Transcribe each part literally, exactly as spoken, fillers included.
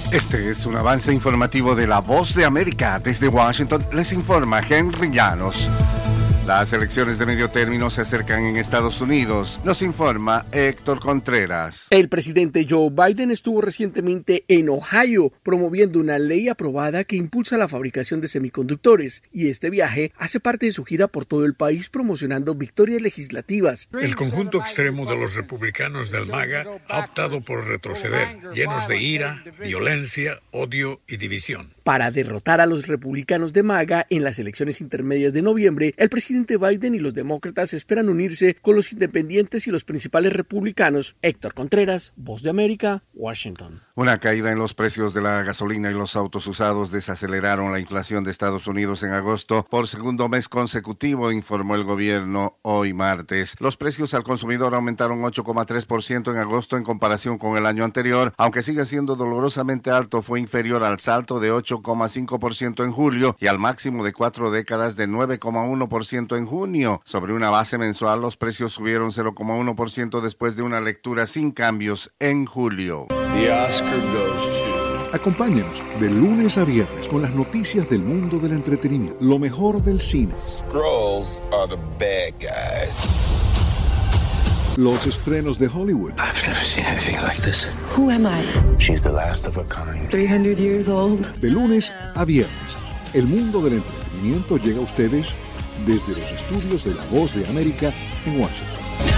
Este es un avance informativo de La Voz de América. Desde Washington les informa Henry Llanos. Las elecciones de medio término se acercan en Estados Unidos. Nos informa Héctor Contreras. El presidente Joe Biden estuvo recientemente en Ohio promoviendo una ley aprobada que impulsa la fabricación de semiconductores, y este viaje hace parte de su gira por todo el país promocionando victorias legislativas. El conjunto extremo de los republicanos del MAGA ha optado por retroceder, llenos de ira, violencia, odio y división. Para derrotar a los republicanos de MAGA en las elecciones intermedias de noviembre, el presidente Biden y los demócratas esperan unirse con los independientes y los principales republicanos. Héctor Contreras, Voz de América, Washington. Una caída en los precios de la gasolina y los autos usados desaceleraron la inflación de Estados Unidos en agosto por segundo mes consecutivo, informó el gobierno hoy martes. Los precios al consumidor aumentaron ocho coma tres por ciento en agosto en comparación con el año anterior, aunque sigue siendo dolorosamente alto, fue inferior al salto de ocho coma cinco por ciento en julio y al máximo de cuatro décadas de nueve coma uno por ciento en junio. Sobre una base mensual, los precios subieron cero coma uno por ciento después de una lectura sin cambios en julio. The Oscar goes to... Acompáñanos de lunes a viernes con las noticias del mundo del entretenimiento, lo mejor del cine. Skrulls are the bad guys. Los estrenos de Hollywood. I've never seen anything like this. Who am I? She's the last of a kind. three hundred years old. De lunes a viernes, el mundo del entretenimiento llega a ustedes desde los estudios de La Voz de América en Washington.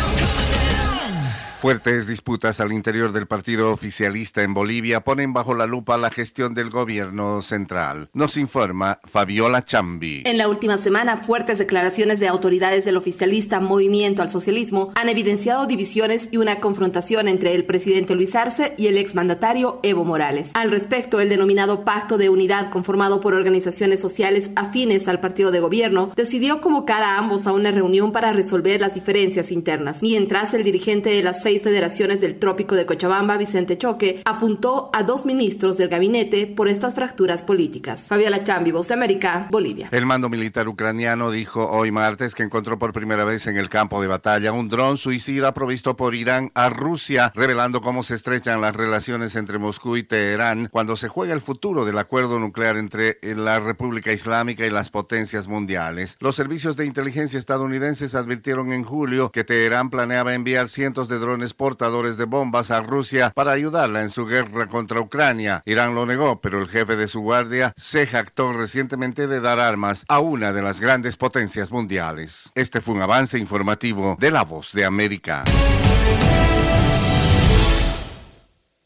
Fuertes disputas al interior del partido oficialista en Bolivia ponen bajo la lupa la gestión del gobierno central. Nos informa Fabiola Chambi. En la última semana, fuertes declaraciones de autoridades del oficialista Movimiento al Socialismo han evidenciado divisiones y una confrontación entre el presidente Luis Arce y el exmandatario Evo Morales. Al respecto, el denominado Pacto de Unidad, conformado por organizaciones sociales afines al partido de gobierno, decidió convocar a ambos a una reunión para resolver las diferencias internas, mientras el dirigente de las seis federaciones del Trópico de Cochabamba, Vicente Choque, apuntó a dos ministros del gabinete por estas fracturas políticas. Fabiola Chambi, Voz de América, Bolivia. El mando militar ucraniano dijo hoy martes que encontró por primera vez en el campo de batalla un dron suicida provisto por Irán a Rusia, revelando cómo se estrechan las relaciones entre Moscú y Teherán cuando se juega el futuro del acuerdo nuclear entre la República Islámica y las potencias mundiales. Los servicios de inteligencia estadounidenses advirtieron en julio que Teherán planeaba enviar cientos de drones portadores de bombas a Rusia para ayudarla en su guerra contra Ucrania. Irán lo negó, pero el jefe de su guardia se jactó recientemente de dar armas a una de las grandes potencias mundiales. Este fue un avance informativo de La Voz de América.